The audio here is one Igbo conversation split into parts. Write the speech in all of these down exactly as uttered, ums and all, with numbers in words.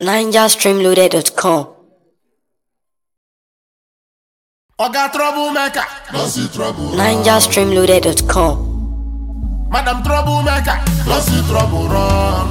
ninja stream loaded dot com. Oga Troublemaker, no see trouble. ninja stream loaded dot com. Madam Troublemaker, no see trouble run.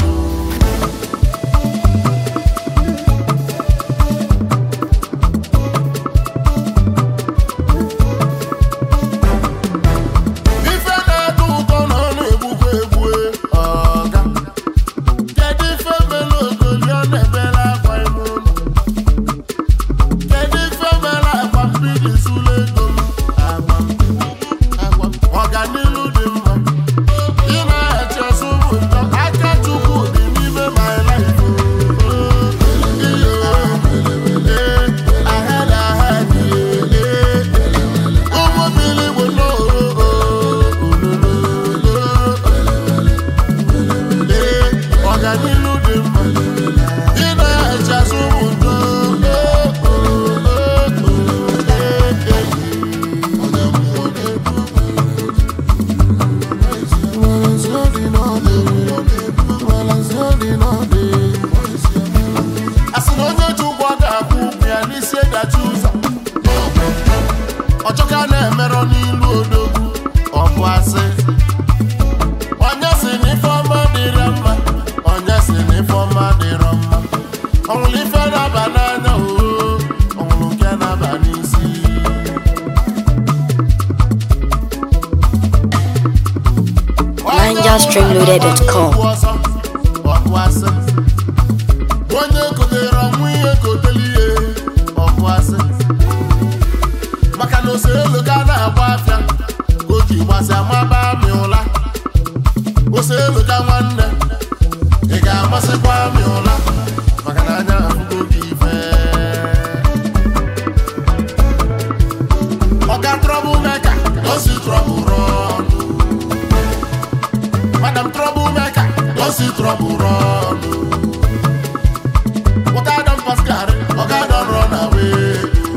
Ochoka na-emero n'ilu odogwu ọbụ asị. Onye si n'ifeọma dịrị mma, onye si n'ifeọma dịrọ mma. Ọnwụlụ ife na-aba n'anya oo, ọnwụlụ nke na-aba n'isi. ninja stream loaded dot com. Ọbụ asị. Onye kotere ọnwụ ihe koteli ihe ọbụ asị. Maka na ose elu ka na-agba afịa ka o ji gbasị amaba amị ụla. Ose elu ka nwanne ị ga-amasịkwa amị ụla maka na anya afụgo gị ife. Oga Troublemaker, no see trouble run. Madam Troublemaker, no see trouble run. Oga don pass garri, Oga don run away.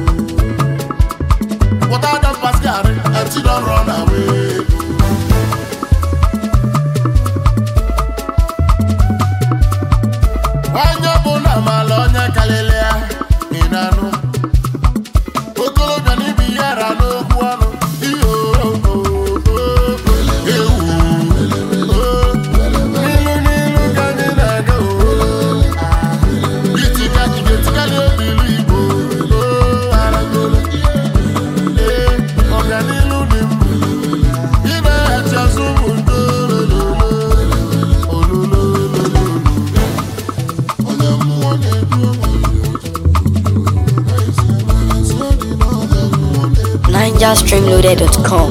Oga don pass garri, And she don't run away. onye bụ na amala onye kalịlị ya ị na-anụ. Okolobịa n'ibi ya ra n'okwu ọnụ ihe ooo ewu n'ilu n'ilu ka anyị na-aga ooo. Itika ga-etikali obi ilu Igbo ooo aragolo. Ee, ọganilu dị mma ị na-eche azụ bụ ndo ololo ololo. Onye mmụọ na-edu onwe ninja stream loaded dot com.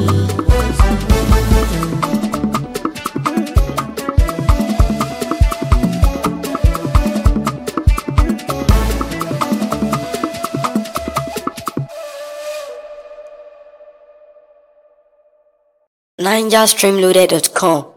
ninja stream loaded dot com.